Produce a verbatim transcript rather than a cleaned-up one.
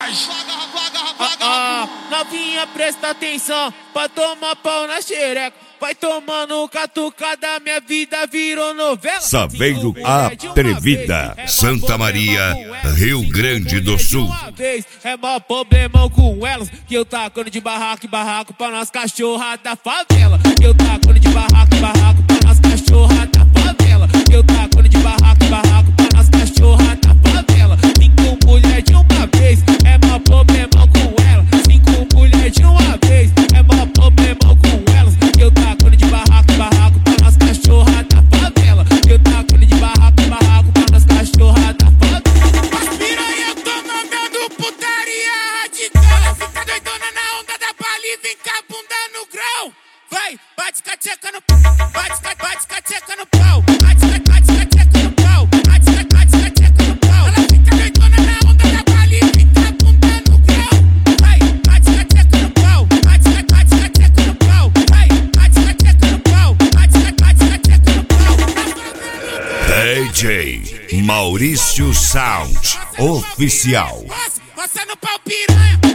nós. Ah, ah, novinha, presta atenção pra tomar pau na xereca. Vai tomando catucada, minha vida virou novela. Saveiro Atrevida, Santa Maria, Rio Grande do Sul. É mó problemão com elas, que eu tacando de barraco em barraco pra nós cachorra da favela. Que eu tacando de barraco em barraco pra nós cachorra da favela. Que eu tacando de barraco em barraco pra nós cachorra da favela. Cinco mulheres de uma vez, é mó problemão com elas. Cinco mulheres de uma vez, é mó problemão com elas. Que eu tacando de barraco em barraco pra nós cachorra da favela. Que eu tacando de barraco em barraco pra nós cachorra da favela. As piranha tão mandando putaria radical. Fica doidona na onda da bala e vem cá bunda no grau. Vai, bate cateca no pau, bate, bate cateca no pau, bate, bate cateca no pau, bate, bate cateca no pau. Ela fica doidona na onda da bala e vem cá bunda no grau. Vai, bate cateca no pau, bate, bate cateca no pau, vai, bate cateca no pau, bate, bate cateca no pau. D J Maurício Sound Oficial. Roça no pau piranha.